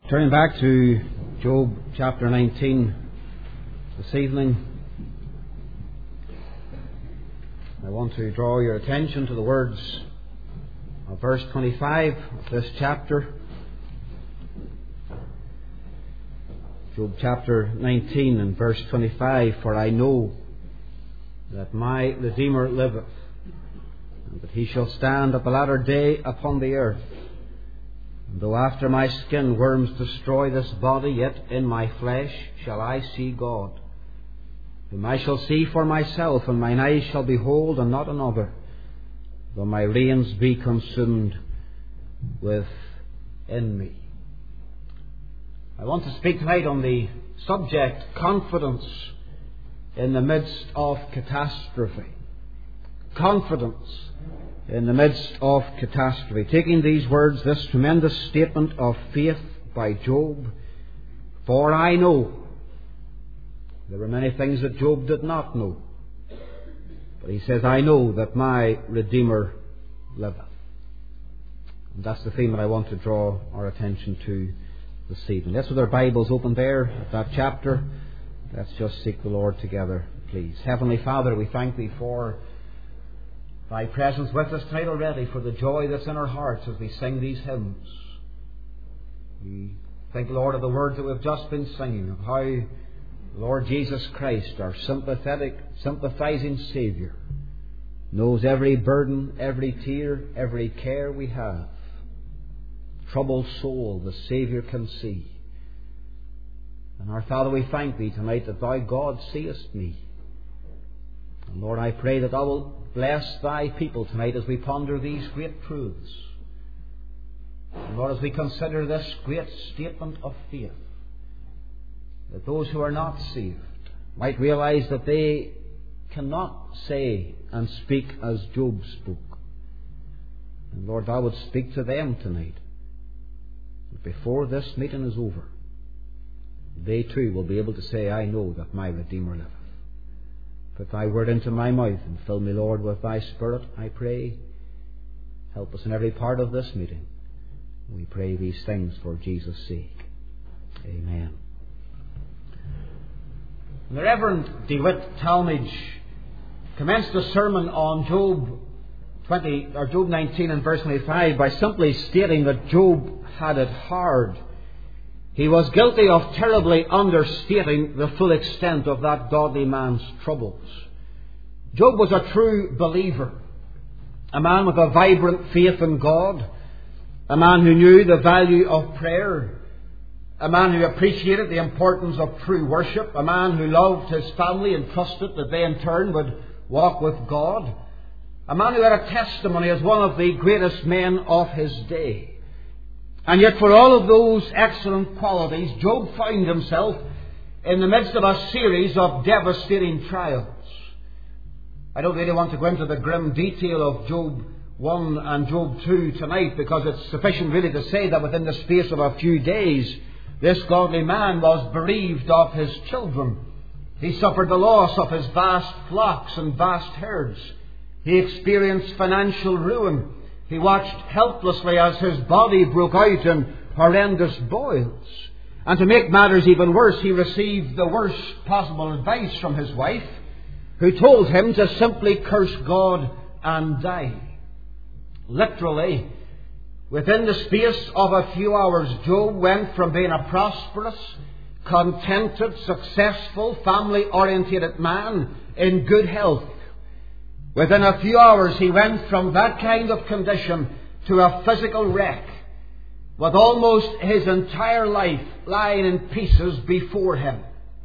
Turning back to Job chapter 19 this evening, I want to draw your attention to the words of verse 25 of this chapter. Job chapter 19 and verse 25, "For I know that my Redeemer liveth, and that he shall stand at the latter day upon the earth. And though after my skin worms destroy this body, yet in my flesh shall I see God, whom I shall see for myself, and mine eyes shall behold, and not another, though my reins be consumed within me." I want to speak tonight on the subject, confidence in the midst of catastrophe. Confidence in the midst of catastrophe. Taking these words, this tremendous statement of faith by Job, "For I know." There were many things that Job did not know. But he says, "I know that my Redeemer liveth." And that's the theme that I want to draw our attention to this evening. Let's, with our Bibles open there at that chapter, let's just seek the Lord together, please. Heavenly Father, we thank Thee for Thy presence with us tonight already, for the joy that's in our hearts as we sing these hymns. We think, Lord, of the words that we've just been singing, of how Lord Jesus Christ, our sympathetic, sympathizing Saviour, knows every burden, every tear, every care we have. Troubled soul, the Saviour can see. And our Father, we thank Thee tonight that Thou, God, seest me. And Lord, I pray that Thou wilt bless Thy people tonight as we ponder these great truths. And Lord, as we consider this great statement of faith, that those who are not saved might realize that they cannot say and speak as Job spoke. And Lord, Thou would speak to them tonight. That before this meeting is over, they too will be able to say, "I know that my Redeemer liveth." Put Thy word into my mouth and fill me, Lord, with Thy Spirit, I pray. Help us in every part of this meeting. We pray these things for Jesus' sake. Amen. The Reverend DeWitt Talmage commenced a sermon on Job 19 and verse 25 by simply stating that Job had it hard. He was guilty of terribly understating the full extent of that godly man's troubles. Job was a true believer, a man with a vibrant faith in God, a man who knew the value of prayer, a man who appreciated the importance of true worship, a man who loved his family and trusted that they in turn would walk with God, a man who had a testimony as one of the greatest men of his day. And yet for all of those excellent qualities, Job found himself in the midst of a series of devastating trials. I don't really want to go into the grim detail of Job 1 and Job 2 tonight, because it's sufficient really to say that within the space of a few days, this godly man was bereaved of his children. He suffered the loss of his vast flocks and vast herds. He experienced financial ruin. He watched helplessly as his body broke out in horrendous boils. And to make matters even worse, he received the worst possible advice from his wife, who told him to simply curse God and die. Literally, within the space of a few hours, Job went from being a prosperous, contented, successful, family-orientated man in good health. Within a few hours, he went from that kind of condition to a physical wreck, with almost his entire life lying in pieces before him.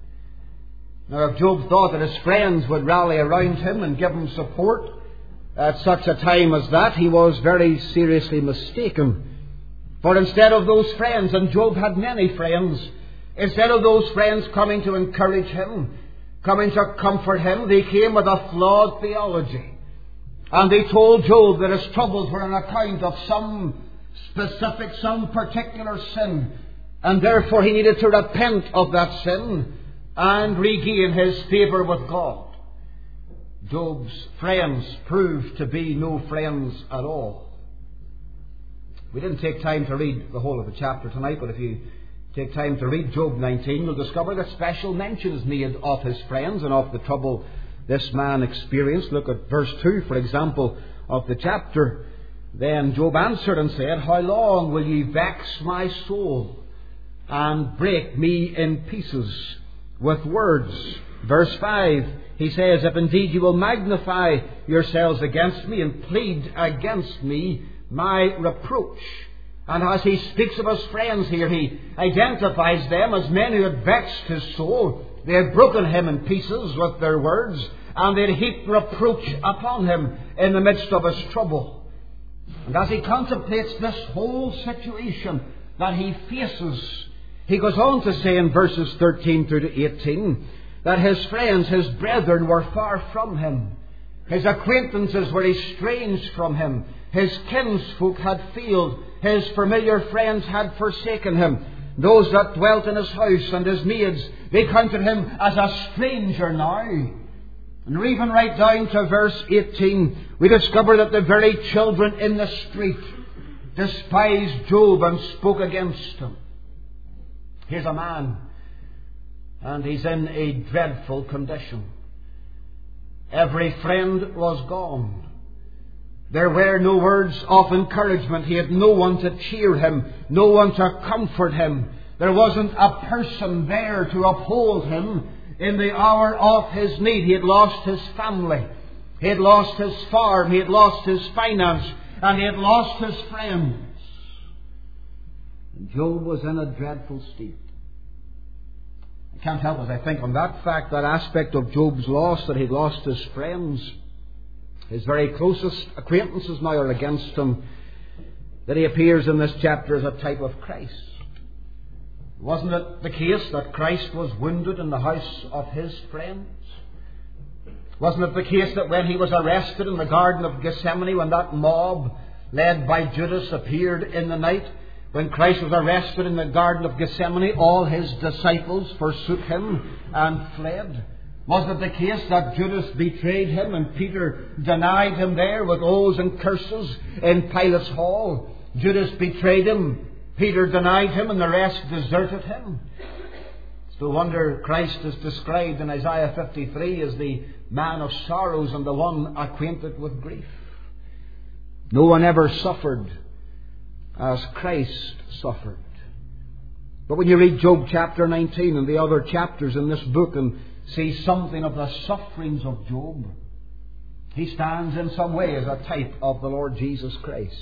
Now, if Job thought that his friends would rally around him and give him support at such a time as that, he was very seriously mistaken. For instead of those friends, and Job had many friends, instead of those friends coming to encourage him, coming to comfort him, they came with a flawed theology. And they told Job that his troubles were on account of some specific, some particular sin, and therefore he needed to repent of that sin and regain his favour with God. Job's friends proved to be no friends at all. We didn't take time to read the whole of the chapter tonight, but if you take time to read Job 19, you'll discover that special mention is made of his friends and of the trouble this man experienced. Look at verse 2, for example, of the chapter. Then Job answered and said, How long will ye vex my soul and break me in pieces with words? Verse 5, he says, If indeed you will magnify yourselves against me and plead against me my reproach. And as he speaks of his friends here, he identifies them as men who had vexed his soul. They had broken him in pieces with their words, and they had heaped reproach upon him in the midst of his trouble. And as he contemplates this whole situation that he faces, he goes on to say in verses 13 through to 18 that his friends, his brethren, were far from him. His acquaintances were estranged from him. His kinsfolk had failed. His familiar friends had forsaken him. Those that dwelt in his house and his maids, they counted him as a stranger now. And even right down to verse 18, we discover that the very children in the street despised Job and spoke against him. Here's a man, and he's in a dreadful condition. Every friend was gone. There were no words of encouragement. He had no one to cheer him, no one to comfort him. There wasn't a person there to uphold him in the hour of his need. He had lost his family. He had lost his farm. He had lost his finance. And he had lost his friends. And Job was in a dreadful state. I can't help as I think on that fact, that aspect of Job's loss, that he'd lost his friends. His very closest acquaintances now are against him, that he appears in this chapter as a type of Christ. Wasn't it the case that Christ was wounded in the house of his friends? Wasn't it the case that when he was arrested in the Garden of Gethsemane, when that mob led by Judas appeared in the night, when Christ was arrested in the Garden of Gethsemane, all his disciples forsook him and fled? Wasn't it the case that Judas betrayed him and Peter denied him there with oaths and curses in Pilate's hall? Judas betrayed him, Peter denied him, and the rest deserted him. It's no wonder Christ is described in Isaiah 53 as the man of sorrows and the one acquainted with grief. No one ever suffered as Christ suffered. But when you read Job chapter 19 and the other chapters in this book and see something of the sufferings of Job, he stands in some way as a type of the Lord Jesus Christ.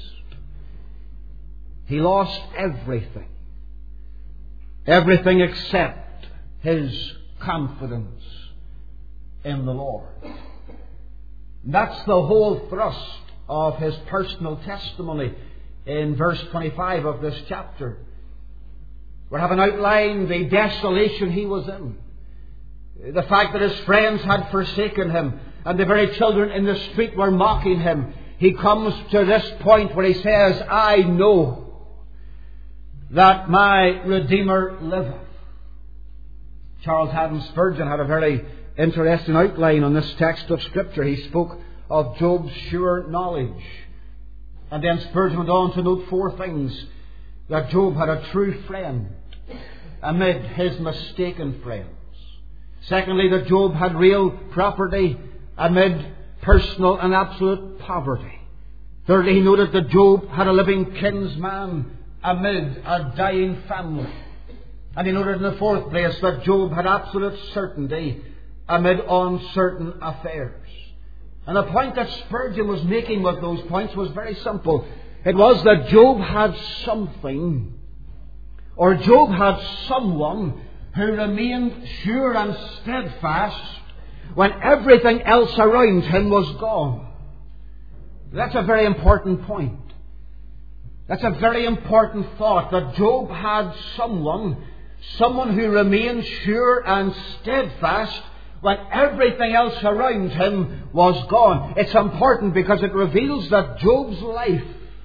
He lost everything. Everything except his confidence in the Lord. That's the whole thrust of his personal testimony in verse 25 of this chapter. We have outlined the desolation he was in. The fact that his friends had forsaken him and the very children in the street were mocking him. He comes to this point where he says, I know that my Redeemer liveth. Charles Haddon Spurgeon had a very interesting outline on this text of Scripture. He spoke of Job's sure knowledge. And then Spurgeon went on to note four things. That Job had a true friend amid his mistaken friends. Secondly, that Job had real property amid personal and absolute poverty. Thirdly, he noted that Job had a living kinsman amid a dying family. And he noted in the fourth place that Job had absolute certainty amid uncertain affairs. And the point that Spurgeon was making with those points was very simple. It was that Job had something, or Job had someone who remained sure and steadfast when everything else around him was gone. That's a very important point. That's a very important thought, that Job had someone who remained sure and steadfast when everything else around him was gone. It's important because it reveals that Job's life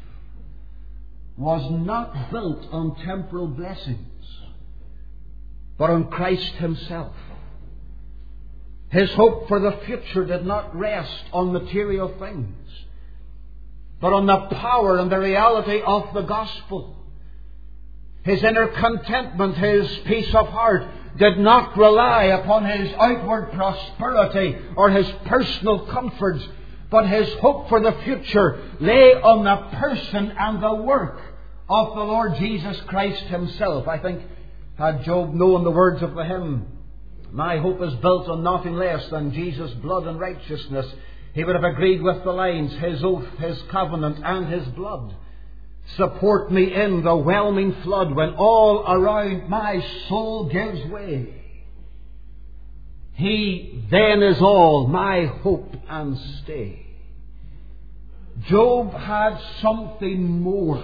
was not built on temporal blessings, but on Christ himself. His hope for the future did not rest on material things, but on the power and the reality of the gospel. his inner contentment, his peace of heart, did not rely upon his outward prosperity or his personal comforts, but his hope for the future lay on the person and the work of the Lord Jesus Christ himself. I think, had Job known the words of the hymn, "My hope is built on nothing less than Jesus' blood and righteousness," he would have agreed with the lines, "His oath, His covenant, and His blood support me in the whelming flood when all around my soul gives way. He then is all my hope and stay." Job had something more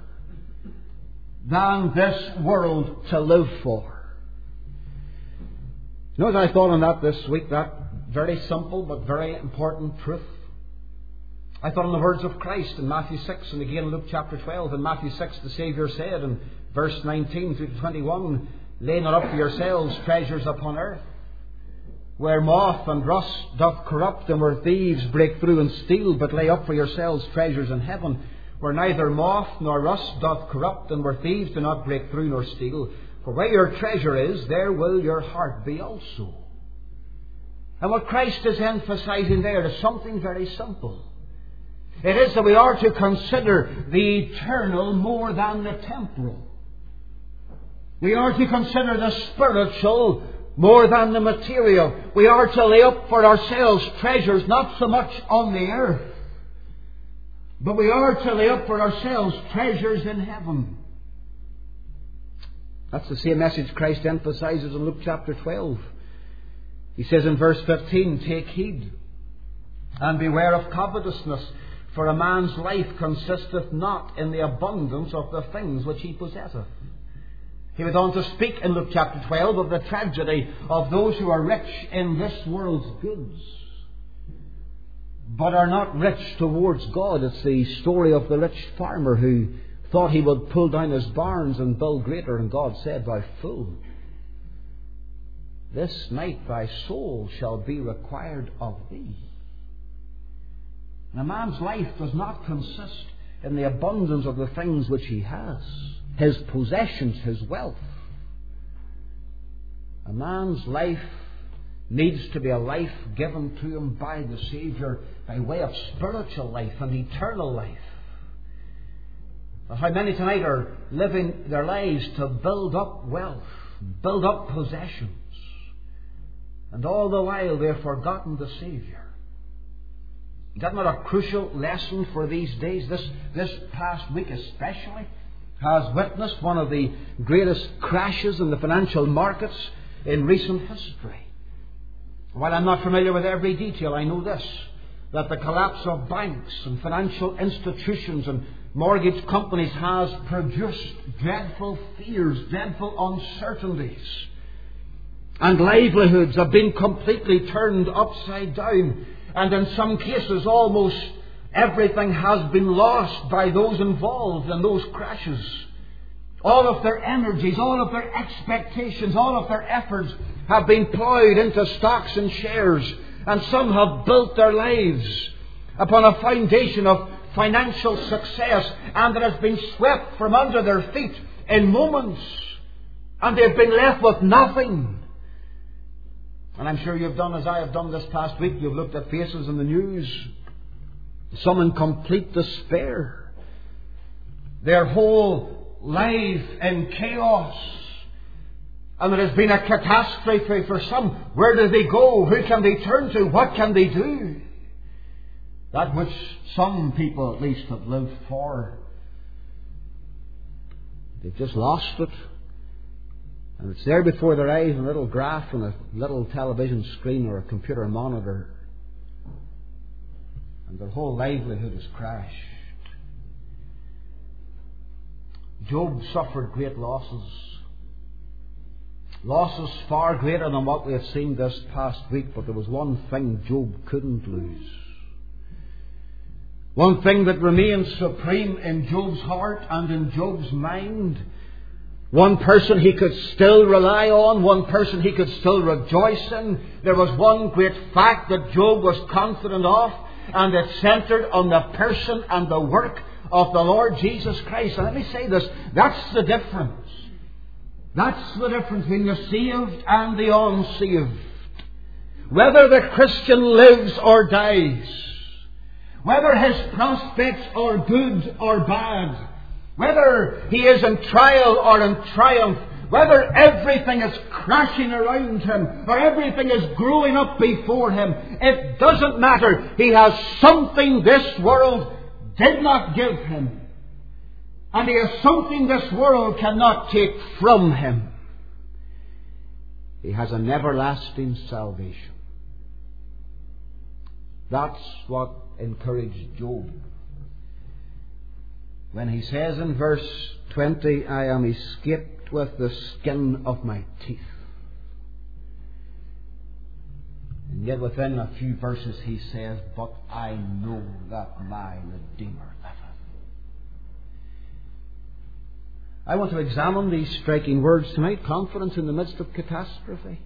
than this world to live for. You know, as I thought on that this week, that very simple but very important truth, I thought on the words of Christ in Matthew 6 and again in Luke chapter 12. In Matthew 6 the Saviour said in verse 19 through to 21, "Lay not up for yourselves treasures upon earth, where moth and rust doth corrupt and where thieves break through and steal, but lay up for yourselves treasures in heaven, where neither moth nor rust doth corrupt and where thieves do not break through nor steal. For where your treasure is, there will your heart be also." And what Christ is emphasizing there is something very simple. It is that we are to consider the eternal more than the temporal. We are to consider the spiritual more than the material. We are to lay up for ourselves treasures not so much on the earth, but we are to lay up for ourselves treasures in heaven. That's the same message Christ emphasizes in Luke chapter 12. He says in verse 15, "Take heed and beware of covetousness, for a man's life consisteth not in the abundance of the things which he possesseth." He went on to speak in Luke chapter 12 of the tragedy of those who are rich in this world's goods, but are not rich towards God. It's the story of the rich farmer who thought he would pull down his barns and build greater, and God said, "Thou fool, this night thy soul shall be required of thee." And a man's life does not consist in the abundance of the things which he has, his possessions, his wealth. A man's life needs to be a life given to him by the Saviour by way of spiritual life and eternal life. But how many tonight are living their lives to build up wealth, build up possessions, and all the while they've forgotten the Saviour? Is that not a crucial lesson for these days? This past week especially has witnessed one of the greatest crashes in the financial markets in recent history. While I'm not familiar with every detail, I know this, that the collapse of banks and financial institutions and mortgage companies has produced dreadful fears, dreadful uncertainties. And livelihoods have been completely turned upside down. And in some cases, almost everything has been lost by those involved in those crashes. All of their energies, all of their expectations, all of their efforts have been ploughed into stocks and shares. And some have built their lives upon a foundation of financial success, and it has been swept from under their feet in moments. And they've been left with nothing. And I'm sure you've done as I have done this past week. You've looked at faces in the news, some in complete despair, their whole life in chaos. And it has been a catastrophe for some. Where do they go? Who can they turn to? What can they do? That which some people at least have lived for, they've just lost it. And it's there before their eyes in a little graph on a little television screen or a computer monitor. And their whole livelihood has crashed. Job suffered great losses. Losses far greater than what we have seen this past week. But there was one thing Job couldn't lose. One thing that remained supreme in Job's heart and in Job's mind. One person he could still rely on. One person he could still rejoice in. There was one great fact that Job was confident of. And it centered on the person and the work of the Lord Jesus Christ. And let me say this, that's the difference. That's the difference between the saved and the unsaved. Whether the Christian lives or dies, whether his prospects are good or bad, whether he is in trial or in triumph, whether everything is crashing around him or everything is growing up before him, it doesn't matter. He has something this world did not give him. And he has something this world cannot take from him. He has an everlasting salvation. That's what encouraged Job. When he says in verse 20, I am escaped with the skin of my teeth. And yet within a few verses he says, but I know that my Redeemer liveth. I want to examine these striking words tonight, confidence in the midst of catastrophe.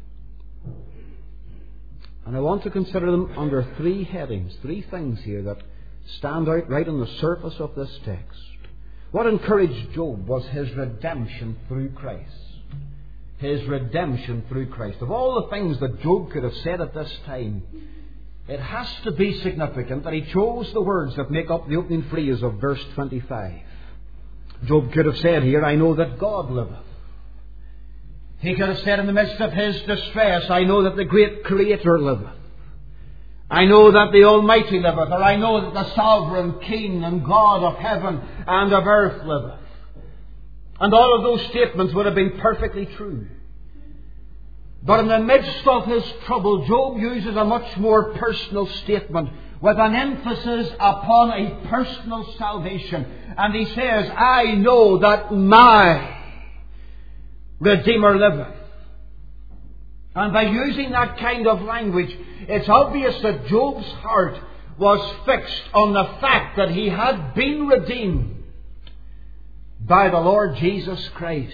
And I want to consider them under three headings, three things here that stand out right on the surface of this text. What encouraged Job was his redemption through Christ. His redemption through Christ. Of all the things that Job could have said at this time, it has to be significant that he chose the words that make up the opening phrase of verse 25. Job could have said here, I know that God liveth. He could have said in the midst of his distress, I know that the great Creator liveth. I know that the Almighty liveth, or I know that the Sovereign King and God of heaven and of earth liveth. And all of those statements would have been perfectly true. But in the midst of his trouble, Job uses a much more personal statement with an emphasis upon a personal salvation. And he says, I know that my Redeemer liveth. And by using that kind of language, it's obvious that Job's heart was fixed on the fact that he had been redeemed by the Lord Jesus Christ.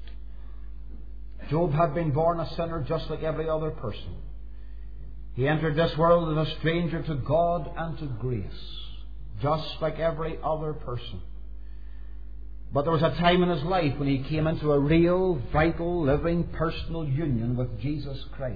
Job had been born a sinner just like every other person. He entered this world as a stranger to God and to grace, just like every other person. But there was a time in his life when he came into a real, vital, living, personal union with Jesus Christ.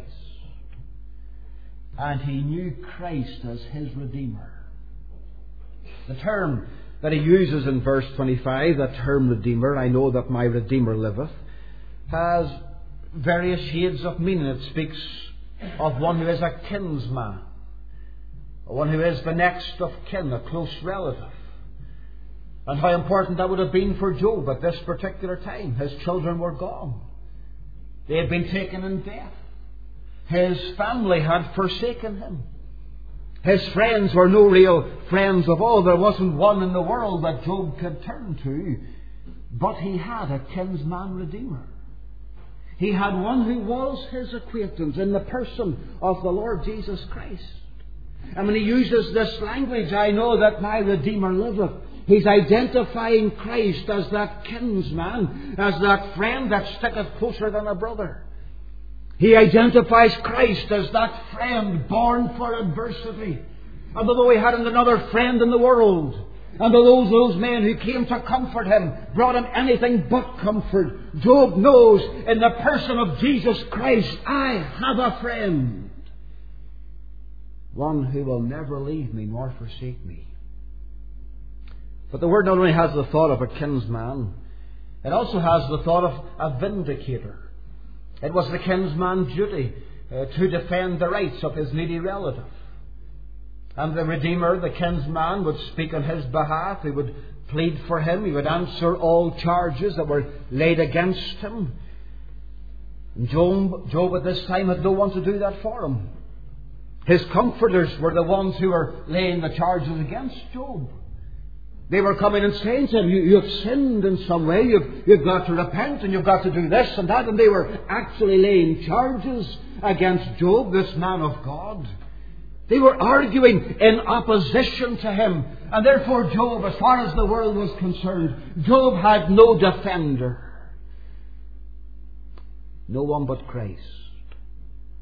And he knew Christ as his Redeemer. The term that he uses in verse 25, that term Redeemer, I know that my Redeemer liveth, has various shades of meaning. It speaks of one who is a kinsman, one who is the next of kin, a close relative. And how important that would have been for Job at this particular time. His children were gone. They had been taken in death. His family had forsaken him. His friends were no real friends of all. There wasn't one in the world that Job could turn to. But he had a kinsman redeemer. He had one who was his acquaintance in the person of the Lord Jesus Christ. And when he uses this language, I know that my Redeemer liveth, he's identifying Christ as that kinsman, as that friend that sticketh closer than a brother. He identifies Christ as that friend born for adversity. And although he hadn't another friend in the world, and although those men who came to comfort him brought him anything but comfort, Job knows in the person of Jesus Christ, I have a friend. One who will never leave me nor forsake me. But the word not only has the thought of a kinsman, it also has the thought of a vindicator. It was the kinsman's duty to defend the rights of his needy relative. And the Redeemer, the kinsman, would speak on his behalf. He would plead for him. He would answer all charges that were laid against him. And Job at this time had no one to do that for him. His comforters were the ones who were laying the charges against Job. They were coming and saying to him, you have sinned in some way, you've got to repent and you've got to do this and that. And they were actually laying charges against Job, this man of God. They were arguing in opposition to him. And therefore Job, as far as the world was concerned, Job had no defender. No one but Christ.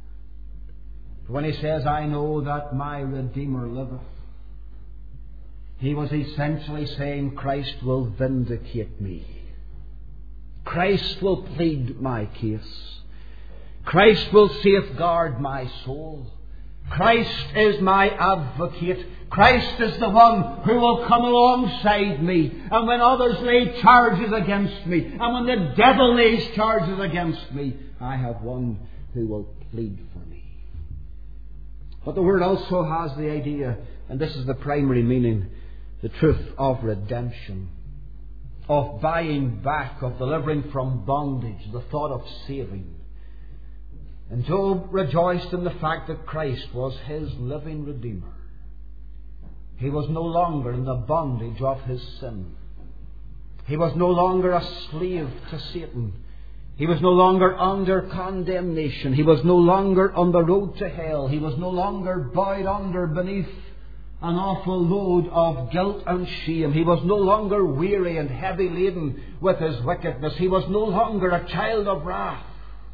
When he says, I know that my Redeemer liveth, He was essentially saying, Christ will vindicate me. Christ will plead my case. Christ will safeguard my soul. Christ is my advocate. Christ is the one who will come alongside me. And when others lay charges against me, and when the devil lays charges against me, I have one who will plead for me. But the word also has the idea, and this is the primary meaning, the truth of redemption, of buying back, of delivering from bondage, the thought of saving. And Job rejoiced in the fact that Christ was his living Redeemer. He was no longer in the bondage of his sin. He was no longer a slave to Satan. He was no longer under condemnation. He was no longer on the road to hell. He was no longer bowed under beneath an awful load of guilt and shame. He was no longer weary and heavy laden with his wickedness. He was no longer a child of wrath.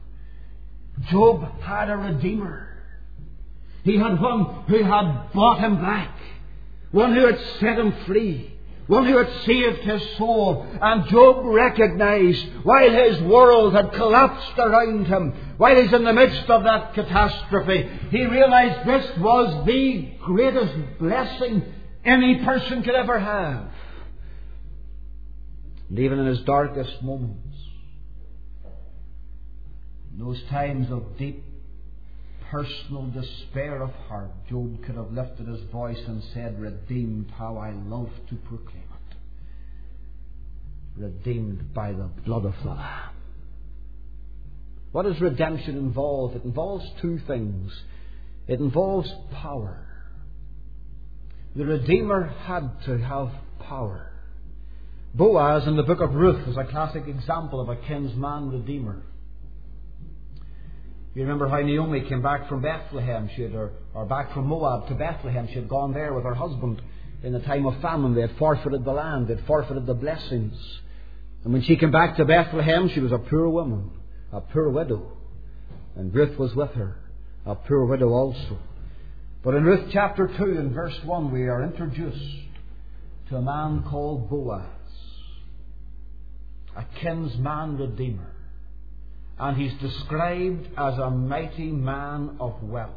Job had a Redeemer. He had one who had bought him back, one who had set him free, one who had saved his soul. And Job recognized, while his world had collapsed around him, while he's in the midst of that catastrophe, he realized this was the greatest blessing any person could ever have. And even in his darkest moments, in those times of deep personal despair of heart, Job could have lifted his voice and said, "Redeemed, how I love to proclaim it. Redeemed by the blood of the Lamb." What does redemption involve? It involves two things. It involves power. The Redeemer had to have power. Boaz in the book of Ruth is a classic example of a kinsman Redeemer. You remember how Naomi came back from Bethlehem, or back from Moab to Bethlehem. She had gone there with her husband in the time of famine. They had forfeited the land. They had forfeited the blessings. And when she came back to Bethlehem, she was a poor woman, a poor widow. And Ruth was with her, a poor widow also. But in Ruth chapter 2 and verse 1, we are introduced to a man called Boaz, a kinsman Redeemer. And he's described as a mighty man of wealth.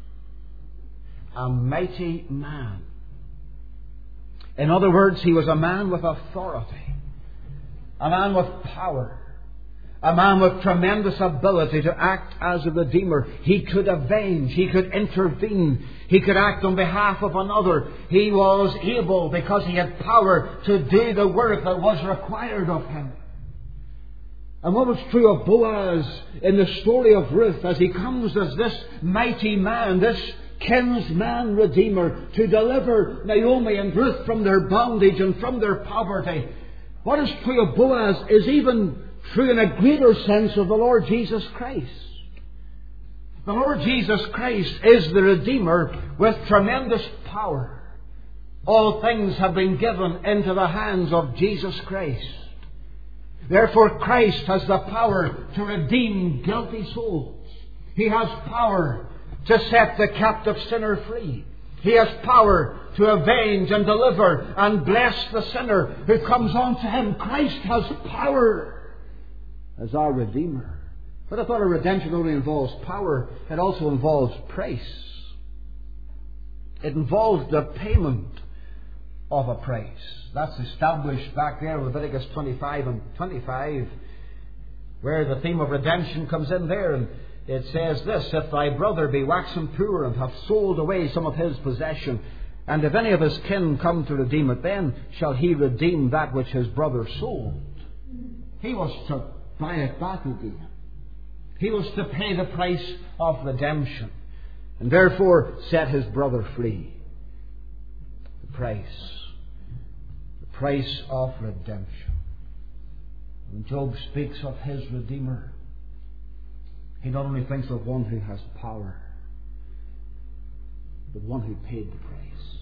A mighty man. In other words, he was a man with authority. A man with power. A man with tremendous ability to act as a redeemer. He could avenge. He could intervene. He could act on behalf of another. He was able, because he had power, to do the work that was required of him. And what was true of Boaz in the story of Ruth, as he comes as this mighty man, this kinsman Redeemer, to deliver Naomi and Ruth from their bondage and from their poverty. What is true of Boaz is even true in a greater sense of the Lord Jesus Christ. The Lord Jesus Christ is the Redeemer with tremendous power. All things have been given into the hands of Jesus Christ. Therefore, Christ has the power to redeem guilty souls. He has power to set the captive sinner free. He has power to avenge and deliver and bless the sinner who comes unto him. Christ has power as our Redeemer. But I thought a redemption only involves power. It also involves price. It involves the payment of a price. That's established back there with Leviticus 25 and 25, where the theme of redemption comes in there. And it says this: "If thy brother be waxen poor and hath sold away some of his possession, and if any of his kin come to redeem it, then shall he redeem that which his brother sold." He was to buy it back again. He was to pay the price of redemption, and therefore set his brother free. The price of redemption. When Job speaks of his Redeemer, he not only thinks of one who has power, but one who paid the price.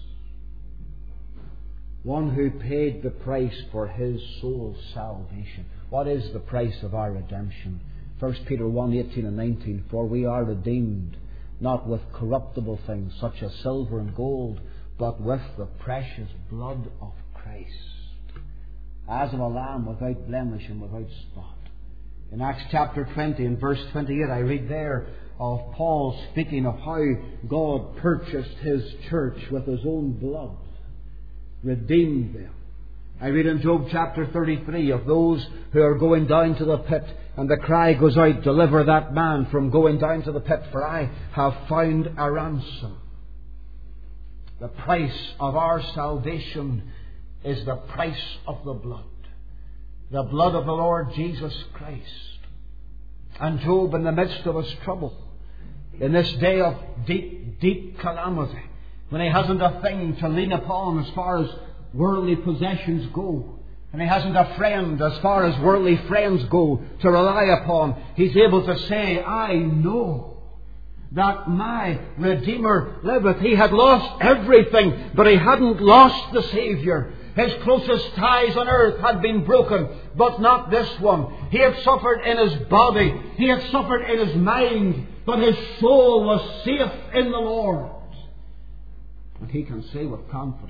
One who paid the price for his soul's salvation. What is the price of our redemption? 1 Peter 1:18 and 19. "For we are redeemed, not with corruptible things, such as silver and gold, but with the precious blood of Christ, as of a lamb without blemish and without spot. In Acts chapter 20 and verse 28, I read there of Paul speaking of how God purchased His church with His own blood, redeemed them. I read in Job chapter 33 of those who are going down to the pit, and the cry goes out, deliver that man from going down to the pit, for I have found a ransom. The price of our salvation is the price of the blood. The blood of the Lord Jesus Christ. And Job, in the midst of his trouble, in this day of deep, deep calamity, when he hasn't a thing to lean upon as far as worldly possessions go, and he hasn't a friend as far as worldly friends go to rely upon, he's able to say, I know that my Redeemer liveth. He had lost everything, but he hadn't lost the Saviour. His closest ties on earth had been broken, but not this one. He had suffered in his body. He had suffered in his mind, but his soul was safe in the Lord. And he can say with confidence,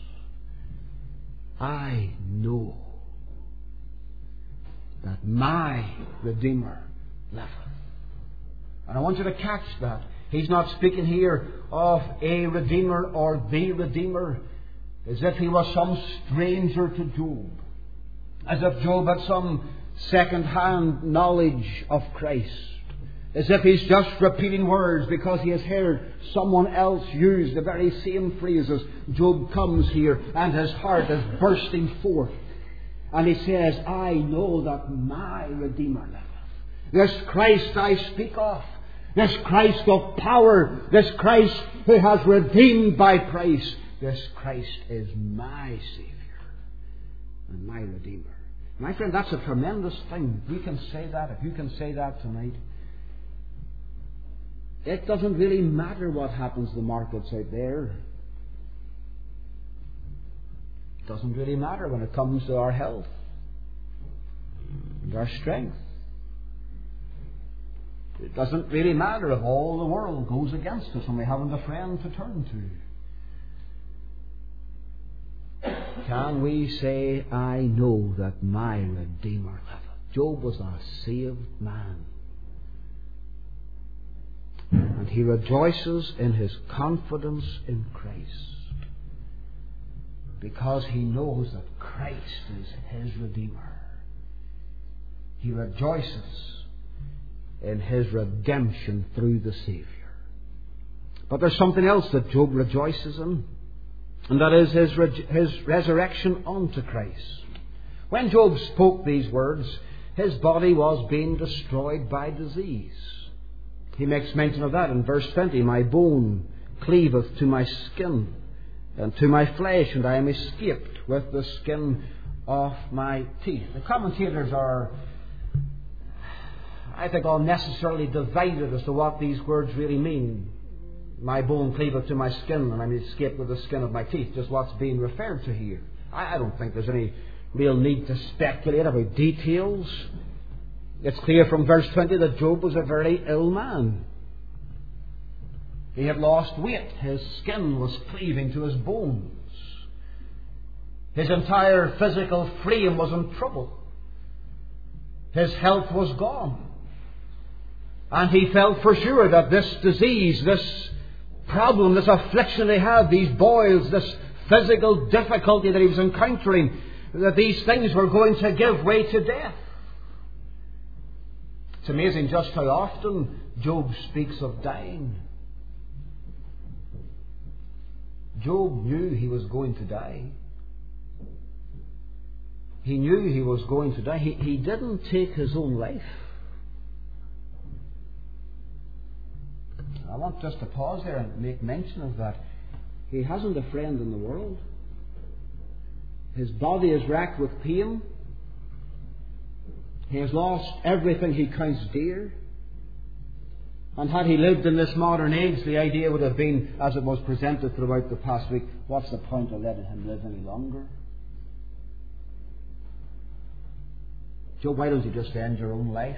I know that my Redeemer liveth. And I want you to catch that. He's not speaking here of a Redeemer or the Redeemer as if he was some stranger to Job, as if Job had some second-hand knowledge of Christ, as if he's just repeating words because he has heard someone else use the very same phrases. Job comes here and his heart is bursting forth, and he says, I know that my Redeemer liveth. This Christ I speak of, this Christ of power, this Christ who has redeemed by price, this Christ is my Saviour and my Redeemer. My friend, that's a tremendous thing. We can say that. If you can say that tonight, it doesn't really matter what happens to the markets out there. It doesn't really matter when it comes to our health and our strength. It doesn't really matter if all the world goes against us and we haven't a friend to turn to. Can we say, I know that my Redeemer liveth? Job was a saved man. And he rejoices in his confidence in Christ, because he knows that Christ is his Redeemer. He rejoices in his redemption through the Saviour. But there's something else that Job rejoices in, and that is his resurrection unto Christ. When Job spoke these words, his body was being destroyed by disease. He makes mention of that in verse 20. My bone cleaveth to my skin, and to my flesh, and I am escaped with the skin of my teeth. The commentators are, I think, unnecessarily divided as to what these words really mean. My bone cleaveth to my skin, and I am escaped with the skin of my teeth. Just what's being referred to here. I don't think there's any real need to speculate about details. It's clear from verse 20 that Job was a very ill man. He had lost weight. His skin was cleaving to his bones. His entire physical frame was in trouble. His health was gone. And he felt for sure that this disease, this problem, this affliction they had, these boils, this physical difficulty that he was encountering, that these things were going to give way to death. It's amazing just how often Job speaks of dying. Job knew he was going to die. He knew he was going to die. He didn't take his own life. I want just to pause there and make mention of that. He hasn't a friend in the world. His body is racked with pain. He has lost everything he counts dear. And had he lived in this modern age, the idea would have been, as it was presented throughout the past week, what's the point of letting him live any longer? Job, why don't you just end your own life?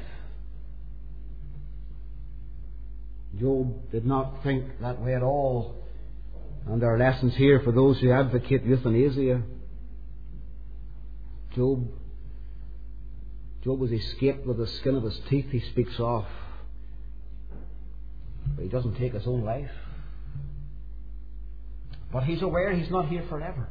Job did not think that way at all. And there are lessons here for those who advocate euthanasia. Job was escaped with the skin of his teeth, he speaks of. But he doesn't take his own life. But he's aware he's not here forever.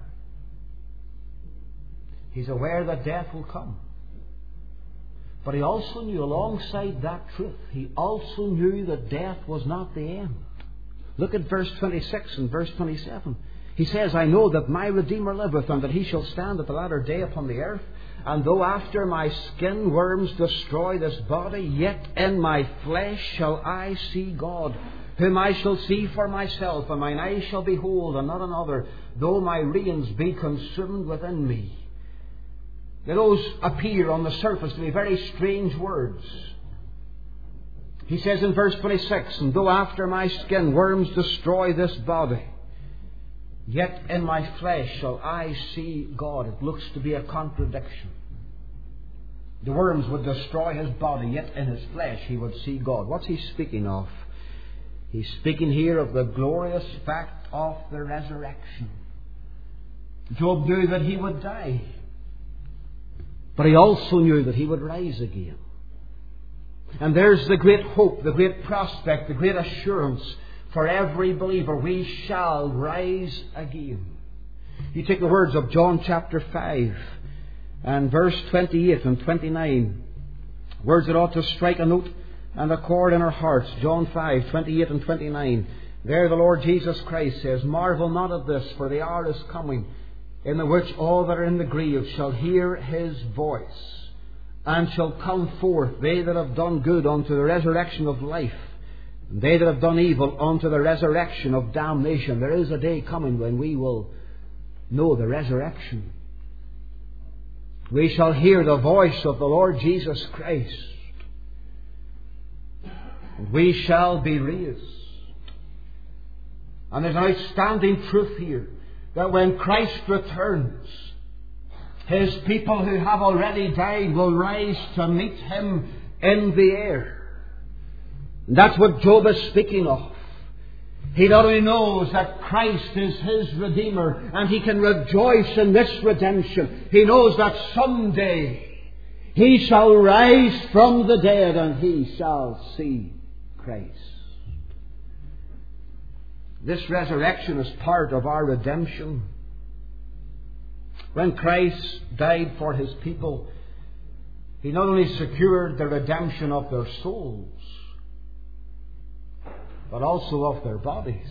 He's aware that death will come. But he also knew, alongside that truth, he also knew that death was not the end. Look at verse 26 and verse 27. He says, I know that my Redeemer liveth, and that he shall stand at the latter day upon the earth. And though after my skin worms destroy this body, yet in my flesh shall I see God, whom I shall see for myself, and mine eyes shall behold, and not another, though my reins be consumed within me. Now, those appear on the surface to be very strange words. He says in verse 26, and though after my skin worms destroy this body, yet in my flesh shall I see God. It looks to be a contradiction. The worms would destroy his body, yet in his flesh he would see God. What's he speaking of? He's speaking here of the glorious fact of the resurrection. Job knew that he would die, but he also knew that he would rise again. And there's the great hope, the great prospect, the great assurance for every believer. We shall rise again. You take the words of John chapter 5 and verse 28 and 29. Words that ought to strike a note and a chord in our hearts. John 5, 28 and 29. There the Lord Jesus Christ says, marvel not at this, for the hour is coming, in the which all that are in the grave shall hear his voice, and shall come forth, they that have done good unto the resurrection of life, and they that have done evil unto the resurrection of damnation. There is a day coming when we will know the resurrection. We shall hear the voice of the Lord Jesus Christ, and we shall be raised. And there's an outstanding truth here, that when Christ returns, his people who have already died will rise to meet him in the air. And that's what Job is speaking of. He not only knows that Christ is his Redeemer, and he can rejoice in this redemption, he knows that someday he shall rise from the dead and he shall see Christ. This resurrection is part of our redemption. When Christ died for his people, he not only secured the redemption of their souls, but also of their bodies.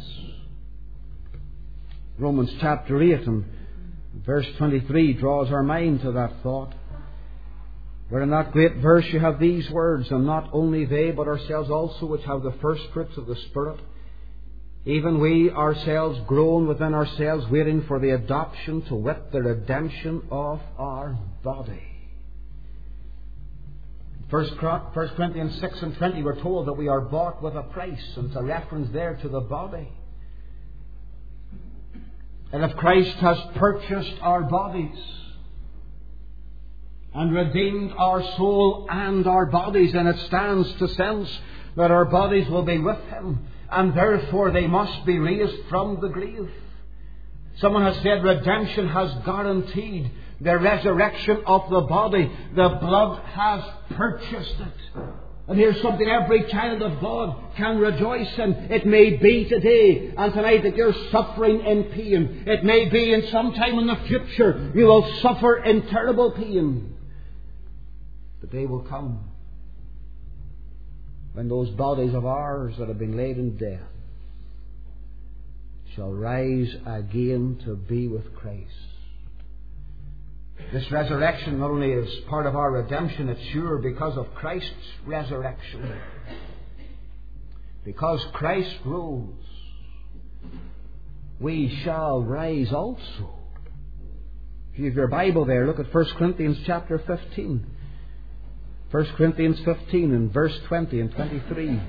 Romans chapter 8 and verse 23 draws our mind to that thought, where in that great verse you have these words, and not only they, but ourselves also, which have the first fruits of the Spirit, even we ourselves groan within ourselves, waiting for the adoption, to wit, the redemption of our body. 1 Corinthians 6 and 20, we're told that we are bought with a price, and it's a reference there to the body. And if Christ has purchased our bodies and redeemed our soul and our bodies, then it stands to sense that our bodies will be with him, and therefore they must be raised from the grave. Someone has said redemption has guaranteed the resurrection of the body. The blood has purchased it. And here's something every child of God can rejoice in. It may be today and tonight that you're suffering in pain. It may be in some time in the future you will suffer in terrible pain. The day will come when those bodies of ours that have been laid in death shall rise again to be with Christ. This resurrection not only is part of our redemption, it's sure because of Christ's resurrection. Because Christ rose, we shall rise also. If you have your Bible there, look at 1 Corinthians chapter 15. 1 Corinthians 15 and verse 20 and 23.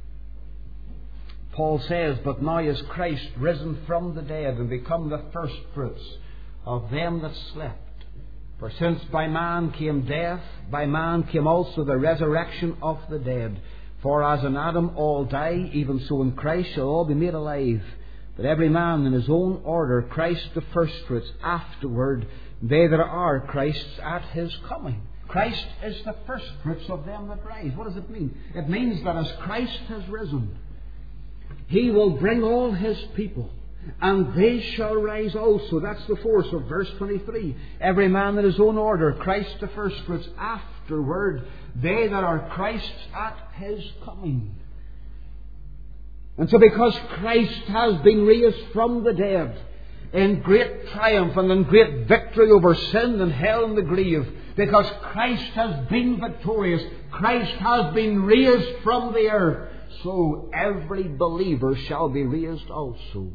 Paul says, but now is Christ risen from the dead and become the firstfruits of them that slept. For since by man came death, by man came also the resurrection of the dead. For as in Adam all die, even so in Christ shall all be made alive. But every man in his own order, Christ the firstfruits, afterward they that are Christ's at his coming. Christ is the firstfruits of them that rise. What does it mean? It means that as Christ has risen, He will bring all His people, and they shall rise also. That's the force of verse 23. Every man in his own order, Christ the firstfruits, afterward they that are Christ's at His coming. And so because Christ has been raised from the dead in great triumph and in great victory over sin and hell and the grave, because Christ has been victorious, Christ has been raised from the earth, so every believer shall be raised also.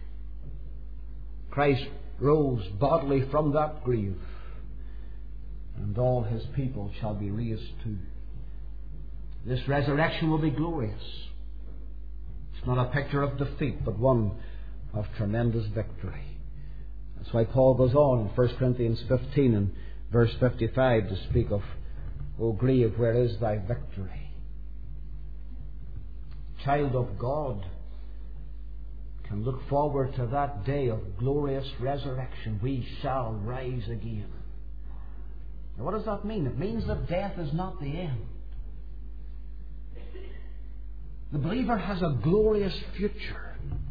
Christ rose bodily from that grave, and all His people shall be raised too. This resurrection will be glorious. It's not a picture of defeat, but one of tremendous victory. That's why Paul goes on in 1 Corinthians 15 and verse 55 to speak of, O grave, where is thy victory? Child of God can look forward to that day of glorious resurrection. We shall rise again. Now, what does that mean? It means that death is not the end. The believer has a glorious future.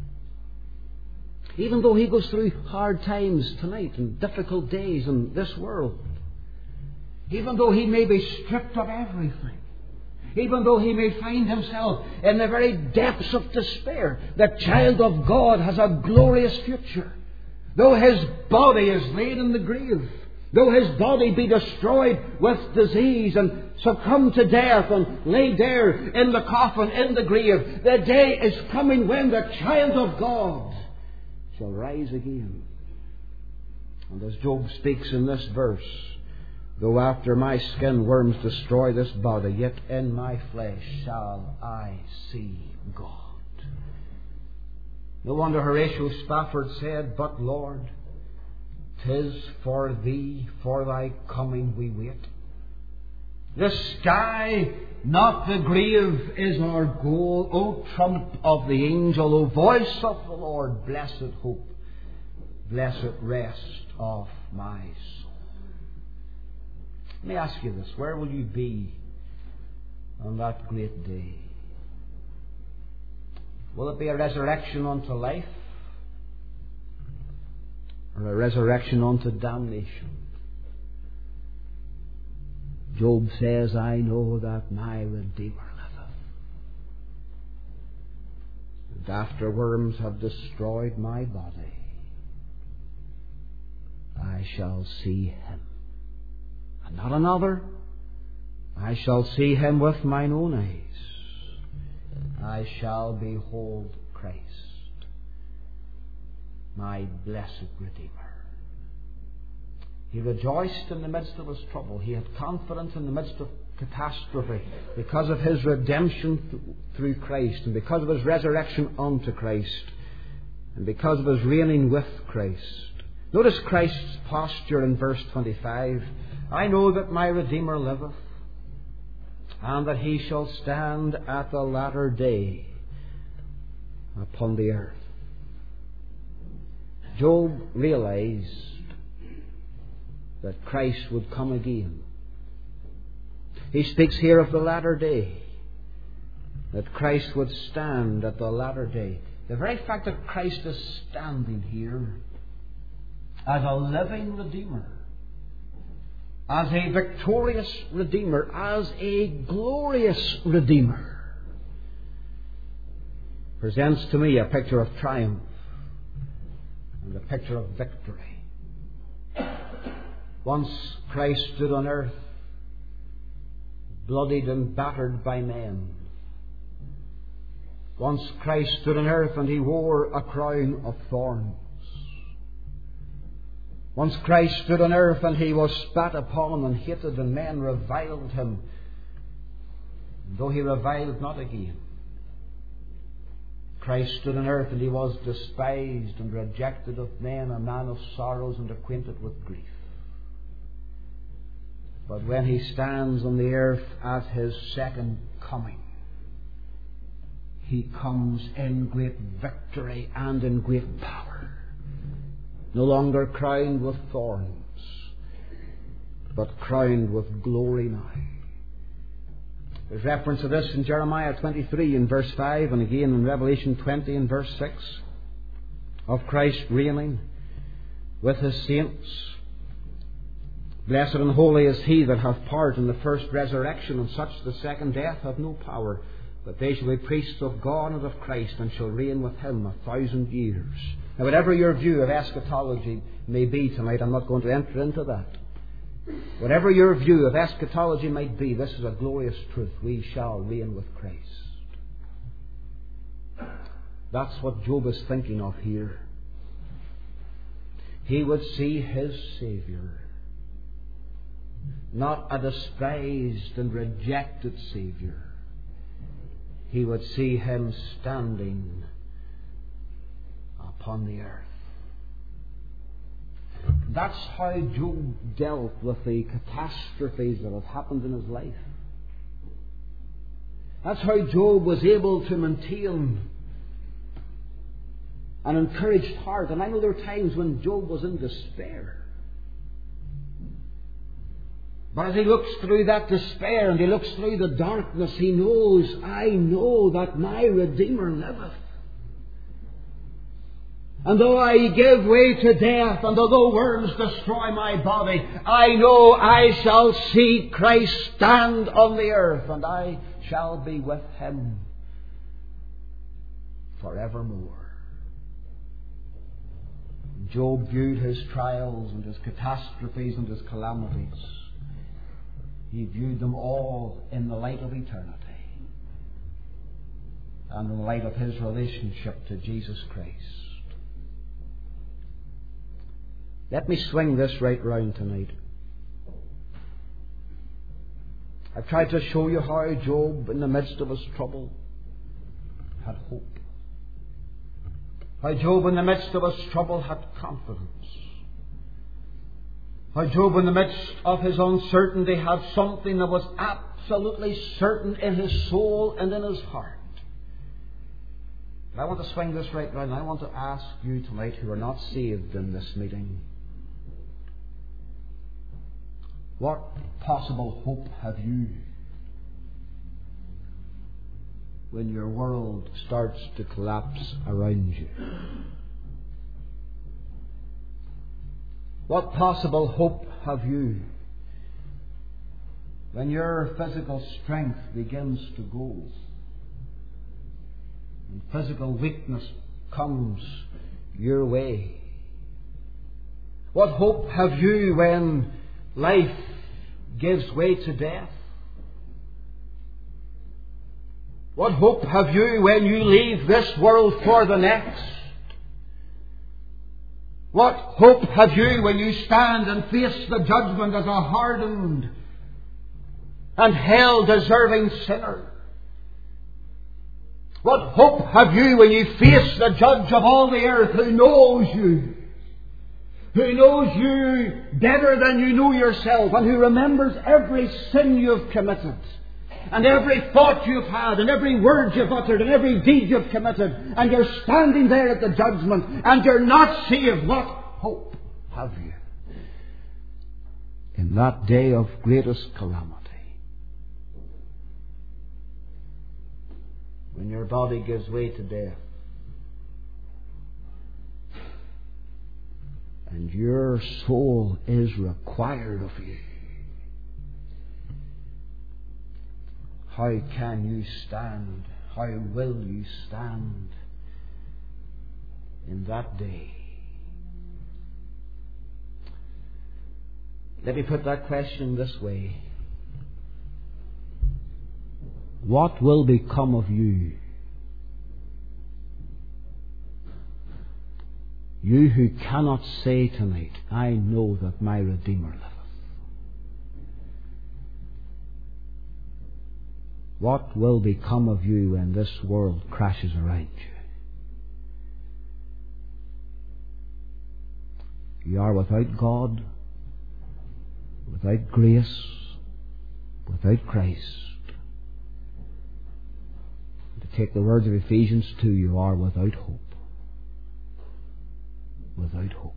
Even though he goes through hard times tonight and difficult days in this world, even though he may be stripped of everything, even though he may find himself in the very depths of despair, the child of God has a glorious future. Though his body is laid in the grave, though his body be destroyed with disease and succumb to death and lay there in the coffin, in the grave, the day is coming when the child of God shall rise again. And as Job speaks in this verse, though after my skin worms destroy this body, yet in my flesh shall I see God. No wonder Horatio Spafford said, but Lord, 'tis for Thee, for Thy coming we wait. The sky, not the grave, is our goal. O trump of the angel, O voice of the Lord, blessed hope, blessed rest of my soul. Let me ask you this. Where will you be on that great day? Will it be a resurrection unto life, or a resurrection unto damnation? Job says, I know that my Redeemer liveth, and after worms have destroyed my body, I shall see Him, and not another. I shall see Him with mine own eyes. I shall behold Christ, my blessed Redeemer. He rejoiced in the midst of his trouble. He had confidence in the midst of catastrophe because of his redemption through Christ, and because of his resurrection unto Christ, and because of his reigning with Christ. Notice Christ's posture in verse 25. I know that my Redeemer liveth, and that He shall stand at the latter day upon the earth. Job realized that Christ would come again. He speaks here of the latter day, that Christ would stand at the latter day. The very fact that Christ is standing here as a living Redeemer, as a victorious Redeemer, as a glorious Redeemer, presents to me a picture of triumph and a picture of victory. Once Christ stood on earth, bloodied and battered by men. Once Christ stood on earth and He wore a crown of thorns. Once Christ stood on earth and He was spat upon and hated, and men reviled Him, though He reviled not again. Christ stood on earth and He was despised and rejected of men, a man of sorrows and acquainted with grief. But when He stands on the earth at His second coming, He comes in great victory and in great power. No longer crowned with thorns, but crowned with glory now. There's reference to this in Jeremiah 23 in verse 5, and again in Revelation 20 in verse 6, of Christ reigning with His saints. Blessed and holy is he that hath part in the first resurrection, and such the second death hath no power. But they shall be priests of God and of Christ, and shall reign with Him 1,000 years. Now, whatever your view of eschatology may be tonight, I'm not going to enter into that. Whatever your view of eschatology might be, this is a glorious truth. We shall reign with Christ. That's what Job is thinking of here. He would see his Saviour, not a despised and rejected Saviour. He would see Him standing upon the earth. That's how Job dealt with the catastrophes that have happened in his life. That's how Job was able to maintain an encouraged heart. And I know there were times when Job was in despair. But as he looks through that despair and he looks through the darkness, he knows, I know that my Redeemer liveth. And though I give way to death, and although worms destroy my body, I know I shall see Christ stand on the earth, and I shall be with Him forevermore. Job viewed his trials and his catastrophes and his calamities. He viewed them all in the light of eternity and in the light of his relationship to Jesus Christ. Let me swing this right round tonight. I've tried to show you how Job, in the midst of his trouble, had hope. How Job, in the midst of his trouble, had confidence. How Job, in the midst of his uncertainty, had something that was absolutely certain in his soul and in his heart. But I want to swing this right round. I want to ask you tonight who are not saved in this meeting, what possible hope have you when your world starts to collapse around you? What possible hope have you when your physical strength begins to go and physical weakness comes your way? What hope have you when life gives way to death? What hope have you when you leave this world for the next? What hope have you when you stand and face the judgment as a hardened and hell-deserving sinner? What hope have you when you face the Judge of all the earth who knows you better than you know yourself, and who remembers every sin you've committed, and every thought you've had, and every word you've uttered, and every deed you've committed, and you're standing there at the judgment, and you're not saved? What hope have you in that day of greatest calamity, when your body gives way to death and your soul is required of you? How can you stand? How will you stand in that day? Let me put that question this way. What will become of you? You who cannot say tonight, I know that my Redeemer liveth. What will become of you when this world crashes around you? You are without God, without grace, without Christ. The take the words of Ephesians 2, you are without hope. Without hope.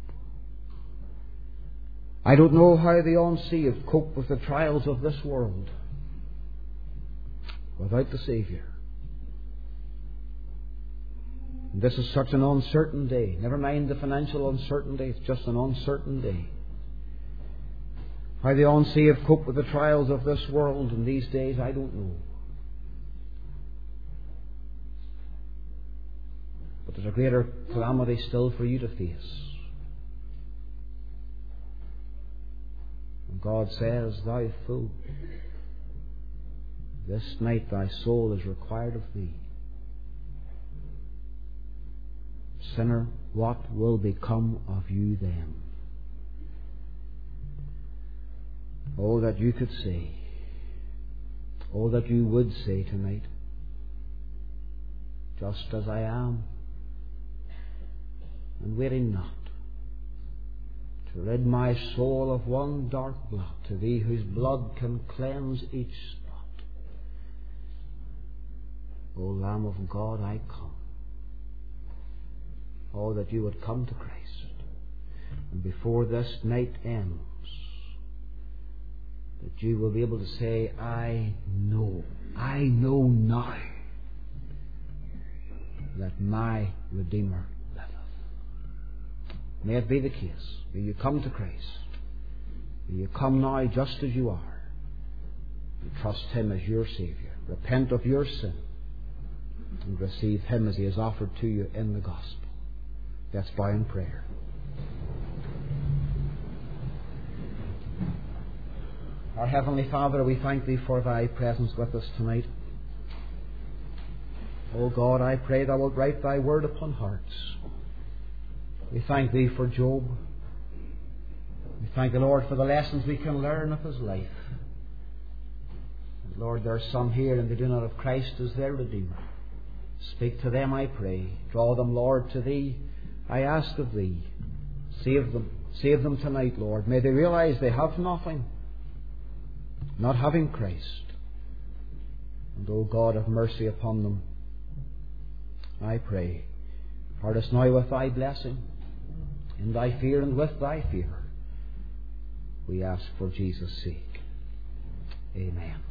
I don't know how the unsaved cope with the trials of this world without the Saviour. And this is such an uncertain day. Never mind the financial uncertainty, it's just an uncertain day. How the unsaved cope with the trials of this world in these days, I don't know. But there's a greater calamity still for you to face. And God says, thou fool, this night thy soul is required of thee. Sinner, what will become of you then? Oh, that you could say, oh, that you would say tonight, just as I am, and waiting not, to rid my soul of one dark blot, to thee whose blood can cleanse each spot. O Lamb of God, I come. Oh, that you would come to Christ, and before this night ends, that you will be able to say, I know now that my Redeemer liveth. May it be the case. May you come to Christ. May you come now just as you are, and trust Him as your Saviour. Repent of your sin and receive Him as He has offered to you in the gospel. Let's bow in prayer. Our Heavenly Father, we thank Thee for Thy presence with us tonight. O God, I pray Thou wilt write Thy word upon hearts. We thank Thee for Job. We thank the Lord for the lessons we can learn of his life. And Lord, there are some here and they do not have Christ as their Redeemer. Speak to them, I pray. Draw them, Lord, to Thee. I ask of Thee. Save them. Save them tonight, Lord. May they realize they have nothing, not having Christ. And, O God, have mercy upon them. I pray. Guard us now with Thy blessing, in Thy fear and with Thy fear. We ask for Jesus' sake. Amen.